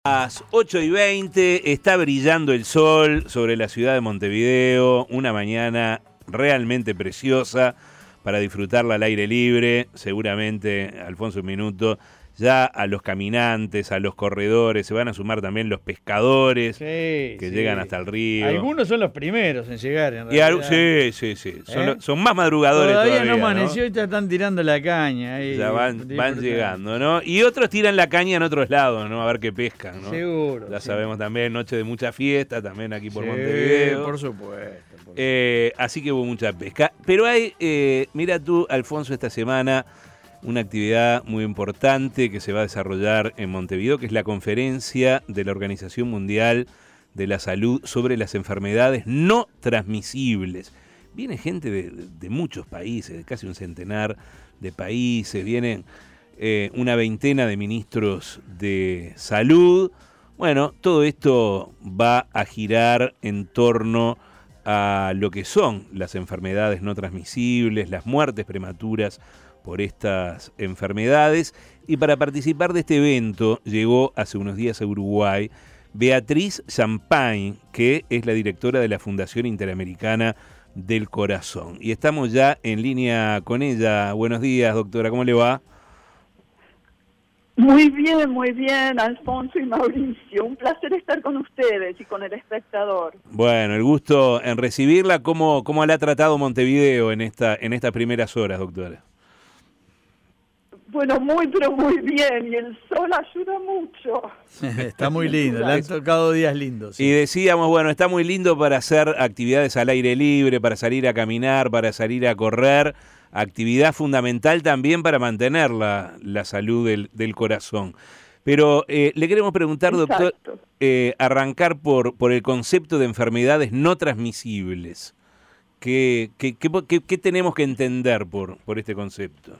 Las 8:20 está brillando el sol sobre la ciudad de Montevideo, una mañana realmente preciosa para disfrutarla al aire libre. Seguramente, Alfonso, un minuto, ya a los caminantes, a los corredores, se van a sumar también los pescadores que llegan hasta el río. Algunos son los primeros en llegar, en realidad. Sí. Son más madrugadores todavía, no amaneció y ya están tirando la caña. Ahí, ya van llegando, ¿no? Y otros tiran la caña en otros lados, ¿no? A ver qué pescan, ¿no? Seguro. Ya sabemos también, noche de mucha fiesta, también aquí por Montevideo. Por supuesto. Así que hubo mucha pesca. Pero hay, mira tú, Alfonso, esta semana una actividad muy importante que se va a desarrollar en Montevideo, que es la conferencia de la Organización Mundial de la Salud sobre las enfermedades no transmisibles. Viene gente de muchos países, de casi un centenar de países, vienen una veintena de ministros de salud. Bueno, todo esto va a girar en torno a lo que son las enfermedades no transmisibles, las muertes prematuras por estas enfermedades. Y para participar de este evento llegó hace unos días a Uruguay Beatriz Champagne, que es la directora de la Fundación Interamericana del Corazón. Y estamos ya en línea con ella. Buenos días, doctora, ¿cómo le va? Muy bien, Alfonso y Mauricio. Un placer estar con ustedes y con el espectador. Bueno, el gusto en recibirla. ¿Cómo la ha tratado Montevideo en estas primeras horas, doctora? Bueno, pero muy bien, y el sol ayuda mucho. Está muy lindo, le han tocado días lindos. Sí. Y decíamos, bueno, está muy lindo para hacer actividades al aire libre, para salir a caminar, para salir a correr, actividad fundamental también para mantener la salud del corazón. Pero le queremos preguntar, doctor, arrancar por el concepto de enfermedades no transmisibles. ¿Qué tenemos que entender por este concepto?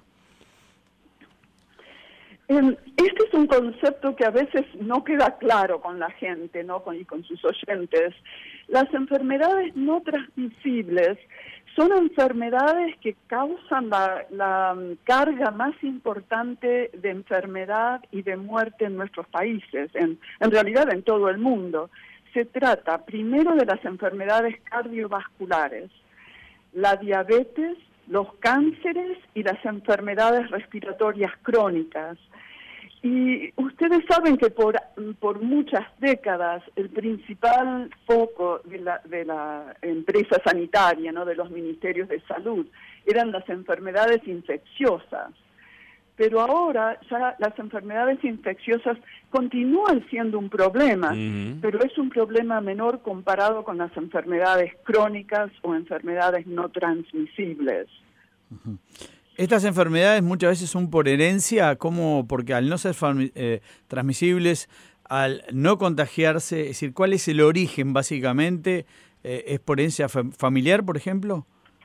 Este es un concepto que a veces no queda claro con la gente, ¿no? Y con sus oyentes. Las enfermedades no transmisibles son enfermedades que causan la carga más importante de enfermedad y de muerte en nuestros países, en realidad en todo el mundo. Se trata primero de las enfermedades cardiovasculares, la diabetes, los cánceres y las enfermedades respiratorias crónicas. Y ustedes saben que por muchas décadas el principal foco de la empresa sanitaria, ¿no?, de los ministerios de salud, eran las enfermedades infecciosas. Pero ahora ya las enfermedades infecciosas continúan siendo un problema, pero es un problema menor comparado con las enfermedades crónicas o enfermedades no transmisibles. Estas enfermedades muchas veces son por herencia, porque al no ser transmisibles, al no contagiarse, es decir, ¿cuál es el origen básicamente? ¿Es por herencia familiar, por ejemplo?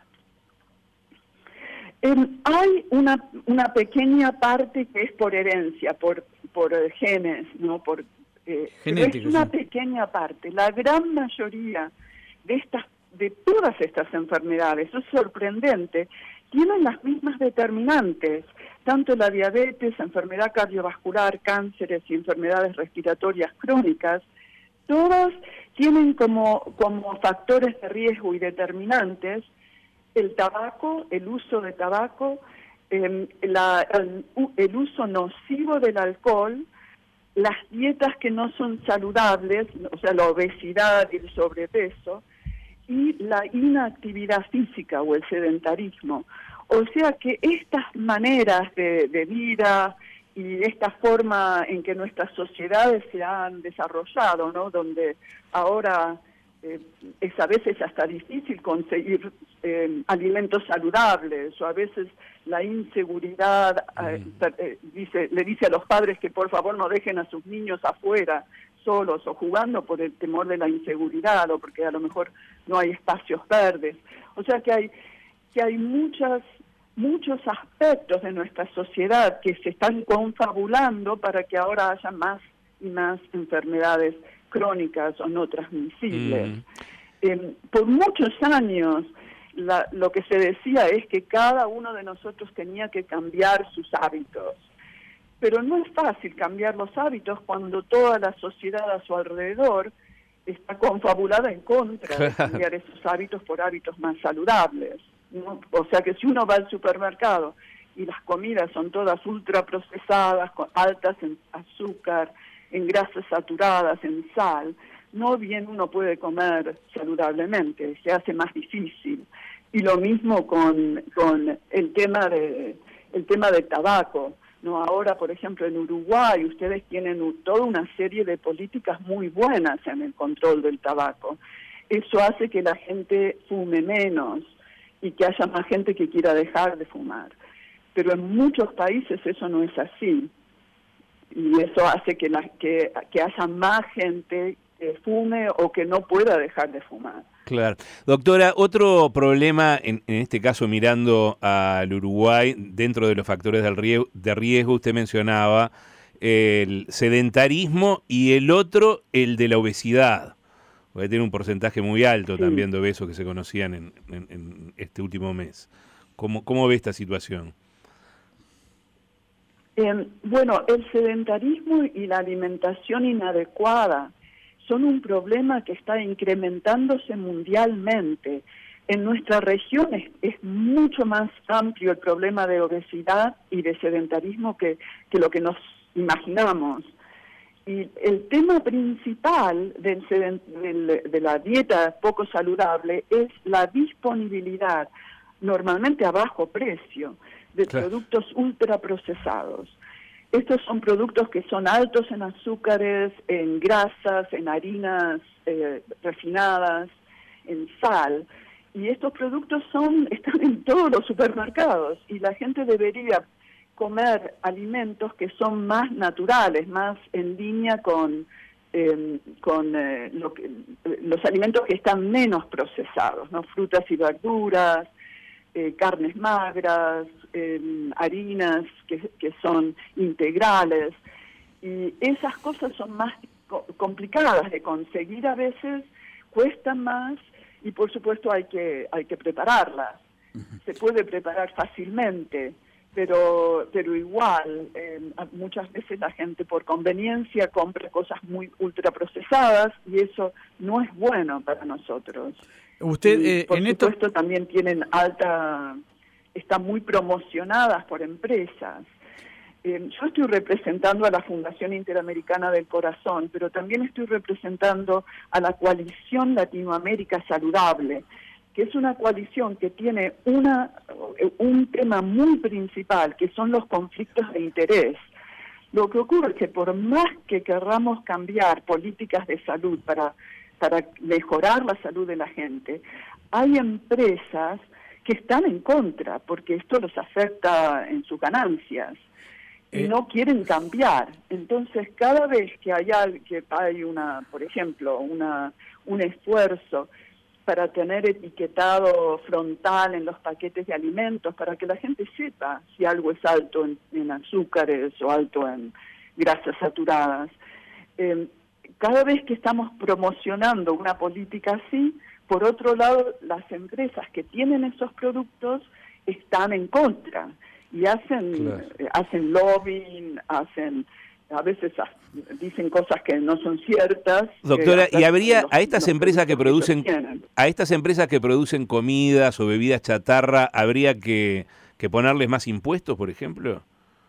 Hay una pequeña parte que es por herencia, por genes, ¿no? Genética, es una pequeña parte. La gran mayoría de todas estas enfermedades, es sorprendente, tienen las mismas determinantes, tanto la diabetes, enfermedad cardiovascular, cánceres y enfermedades respiratorias crónicas, todas tienen como factores de riesgo y determinantes el tabaco, el uso de tabaco, el uso nocivo del alcohol, las dietas que no son saludables, o sea, la obesidad y el sobrepeso, y la inactividad física o el sedentarismo. O sea que estas maneras de vida y esta forma en que nuestras sociedades se han desarrollado, ¿no?, donde ahora es a veces hasta difícil conseguir alimentos saludables, o a veces la inseguridad le dice a los padres que por favor no dejen a sus niños afuera solos o jugando por el temor de la inseguridad o porque a lo mejor no hay espacios verdes. O sea que hay muchos aspectos de nuestra sociedad que se están confabulando para que ahora haya más y más enfermedades crónicas o no transmisibles. Por muchos años lo que se decía es que cada uno de nosotros tenía que cambiar sus hábitos. pero no es fácil cambiar los hábitos cuando toda la sociedad a su alrededor está confabulada en contra de cambiar esos hábitos por hábitos más saludables, ¿no? O sea que si uno va al supermercado y las comidas son todas ultraprocesadas, altas en azúcar, en grasas saturadas, en sal, no bien uno puede comer saludablemente, se hace más difícil. Y lo mismo con el tema del tabaco, ¿no? Ahora, por ejemplo, en Uruguay ustedes tienen toda una serie de políticas muy buenas en el control del tabaco. Eso hace que la gente fume menos y que haya más gente que quiera dejar de fumar. Pero en muchos países eso no es así. Y eso hace que haya más gente que fume o que no pueda dejar de fumar. Claro. Doctora, otro problema, en este caso mirando al Uruguay, dentro de los factores de riesgo, usted mencionaba el sedentarismo y el otro, el de la obesidad. Porque tiene un porcentaje muy alto también de obesos que se conocían en este último mes. ¿Cómo ve esta situación? Bueno, el sedentarismo y la alimentación inadecuada son un problema que está incrementándose mundialmente. En nuestra región es mucho más amplio el problema de obesidad y de sedentarismo que lo que nos imaginamos. Y el tema principal de la dieta poco saludable es la disponibilidad, normalmente a bajo precio, de productos ultraprocesados. Estos son productos que son altos en azúcares, en grasas, en harinas refinadas, en sal. Y estos productos están en todos los supermercados y la gente debería comer alimentos que son más naturales, más en línea con los alimentos que están menos procesados, ¿no? Frutas y verduras, carnes magras, harinas que son integrales, y esas cosas son más complicadas de conseguir a veces, cuestan más y por supuesto hay que prepararlas. Se puede preparar fácilmente, pero igual muchas veces la gente por conveniencia compra cosas muy ultraprocesadas y eso no es bueno para nosotros. Usted, por supuesto, también tienen están muy promocionadas por empresas. Yo estoy representando a la Fundación Interamericana del Corazón, pero también estoy representando a la Coalición Latinoamérica Saludable, que es una coalición que tiene un tema muy principal, que son los conflictos de interés. Lo que ocurre es que por más que querramos cambiar políticas de salud para mejorar la salud de la gente, hay empresas que están en contra, porque esto los afecta en sus ganancias, y no quieren cambiar. Entonces, cada vez que hay por ejemplo, un esfuerzo para tener etiquetado frontal en los paquetes de alimentos, para que la gente sepa si algo es alto en azúcares o alto en grasas saturadas, cada vez que estamos promocionando una política así, por otro lado, las empresas que tienen esos productos están en contra y hacen lobbying, a veces dicen cosas que no son ciertas. Doctora, ¿y habría a estas empresas que producen comidas o bebidas chatarra, habría que ponerles más impuestos, por ejemplo?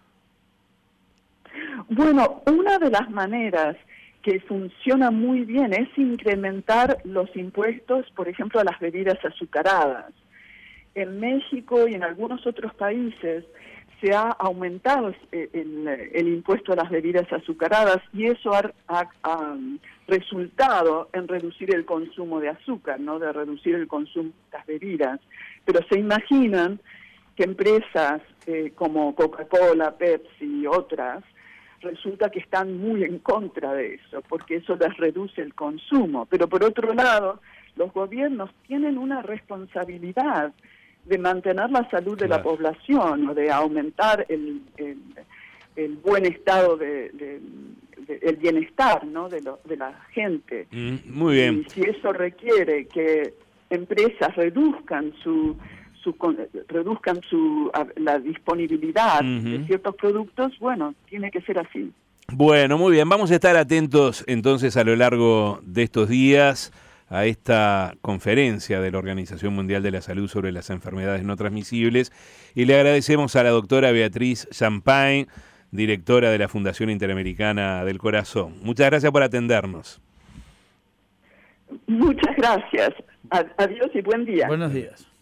Bueno, una de las maneras que funciona muy bien es incrementar los impuestos, por ejemplo, a las bebidas azucaradas. En México y en algunos otros países se ha aumentado el impuesto a las bebidas azucaradas y eso ha resultado en reducir el consumo de azúcar, ¿no? De reducir el consumo de las bebidas. Pero se imaginan que empresas como Coca-Cola, Pepsi y otras resulta que están muy en contra de eso, porque eso les reduce el consumo. Pero por otro lado, los gobiernos tienen una responsabilidad de mantener la salud de la población o de aumentar el buen estado el bienestar, ¿no? de la gente. Muy bien. Y si eso requiere que empresas reduzcan su reduzcan la disponibilidad de ciertos productos, bueno, tiene que ser así. Bueno, muy bien, vamos a estar atentos entonces a lo largo de estos días a esta conferencia de la Organización Mundial de la Salud sobre las enfermedades no transmisibles, y le agradecemos a la doctora Beatriz Champagne, directora de la Fundación Interamericana del Corazón. Muchas gracias por atendernos. Muchas gracias. Adiós y buen día. Buenos días.